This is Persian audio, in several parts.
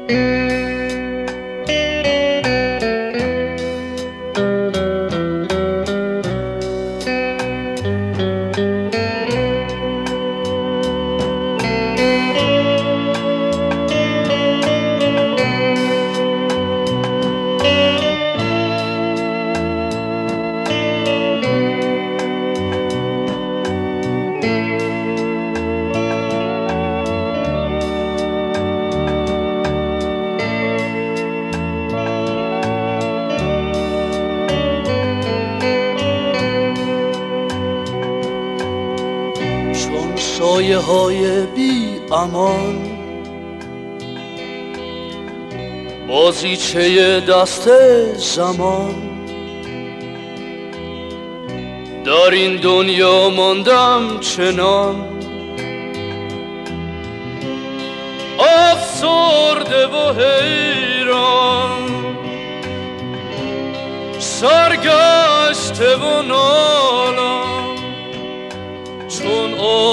سایه های بی امان، بازیچه دست زمان، در این دنیا ماندم چنان افسرده و حیران، سرگشته و نالان، چون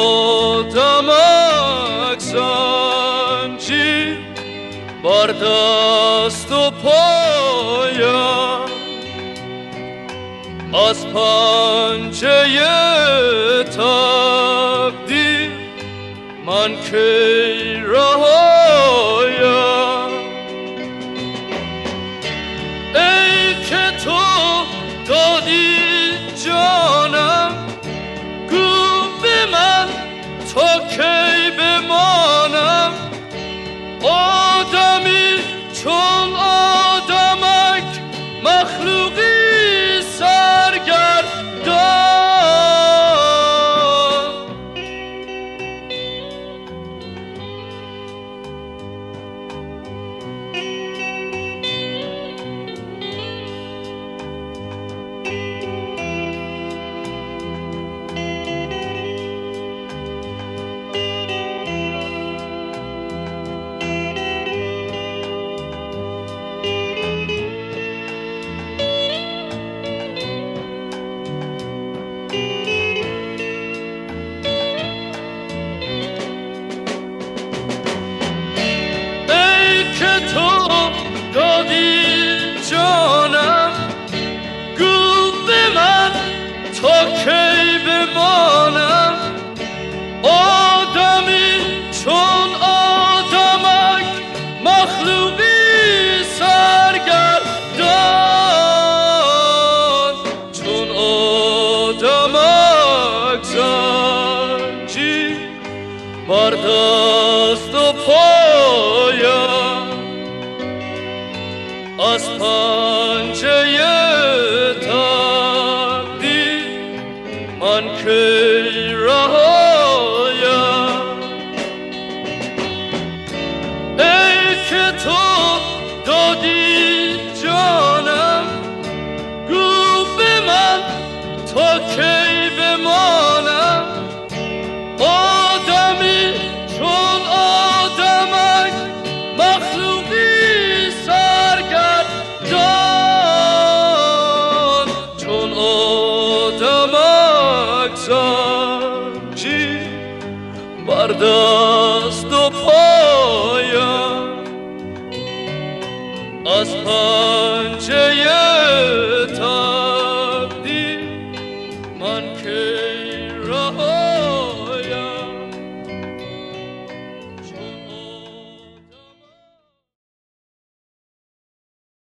آدمک زنجیر بر دست و پایم، از پنجه تقدیر من کی رهایم. ای که تو دادی جانم، گو به من تا کی بمانم، آدمی چون آدمک، مخلوقی سرگردان. تا کی بمانم، آدمی چون آدمک، مخلوقی سرگردان، چون آدمک زنجیر بر دست و پایم، از پنجه من کی رهایم. ای که تو دادی جانم، گو به من تا کی بمانم، آدمی چون آدمک، مخلوقی سرگردان، چون آدمک زنجیر بر دست و پایم، از